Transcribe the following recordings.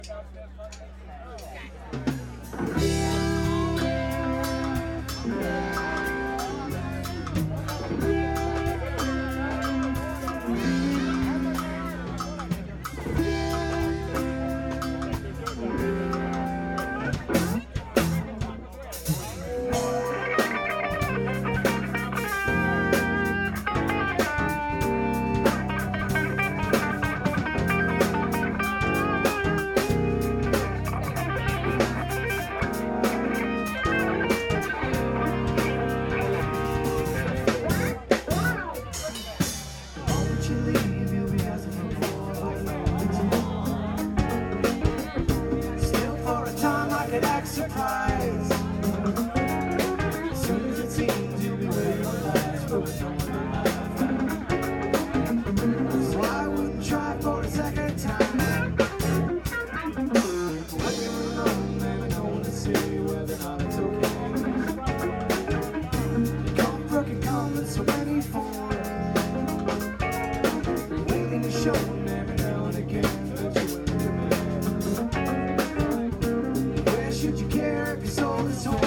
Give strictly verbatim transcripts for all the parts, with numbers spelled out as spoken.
Surprise. As soon as it seems you'll be ready to last, but with no one alive. So I wouldn't try for a second time. When you're alone, there ain't no one to see whether or not it's okay. Comfort can come in so many forms, waiting to show them every now and again that you're should you care if your soul is torn?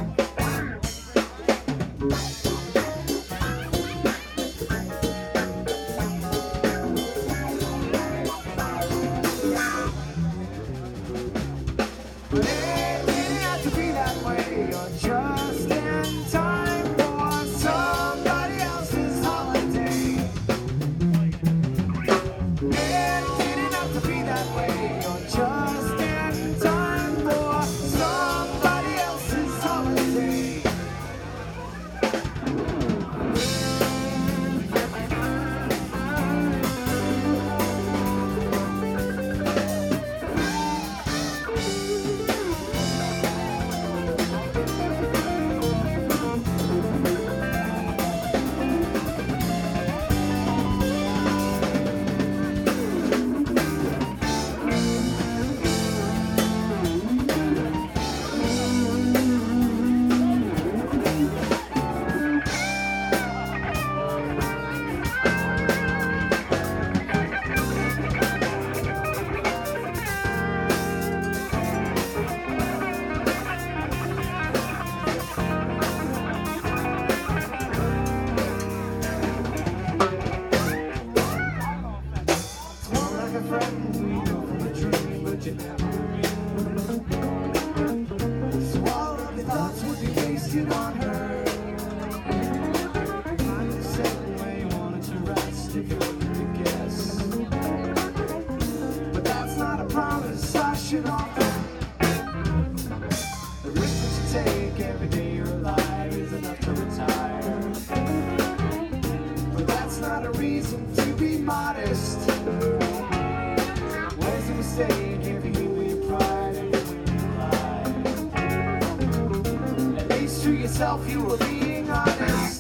But it didn't have to be that way. You're just in time for somebody else's holiday. It didn't have to be that way. You're just in time for somebody else's holiday. A friend we know from a dream, but you never real. So all of your thoughts would be wasted on her. You said where you wanted to rest if you were to guess, but that's not a promise I should offer. The risk that you take every day you're alive is enough to retire, but that's not a reason to be modest. Where's the mistake if you heal your pride and you lie? At least to yourself you were being honest.